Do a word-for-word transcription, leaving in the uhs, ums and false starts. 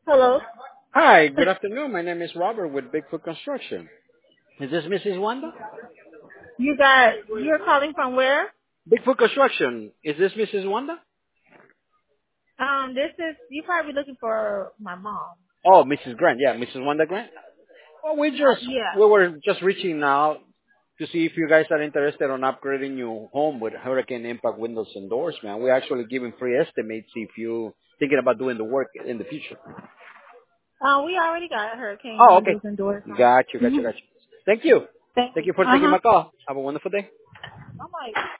Hello. Hi, good afternoon. My name is Robert with Bigfoot Construction. Is this Missus Wanda? You got, you're calling from where? Bigfoot Construction. Is this Missus Wanda? Um, this is, you probably looking for my mom. Oh, Missus Grant. Yeah, Missus Wanda Grant. Well, we Uh, just yeah. we were just reaching out to see if you guys are interested on upgrading your home with hurricane impact windows and doors, man. We're actually giving free estimates if you thinking about doing the work in the future. Uh, we already got hurricane Oh, okay. windows and doors on. Got you, got you, Mm-hmm. got you. Thank you. Thank Thank you. you for taking Uh-huh. my call. Have a wonderful day. I'm like,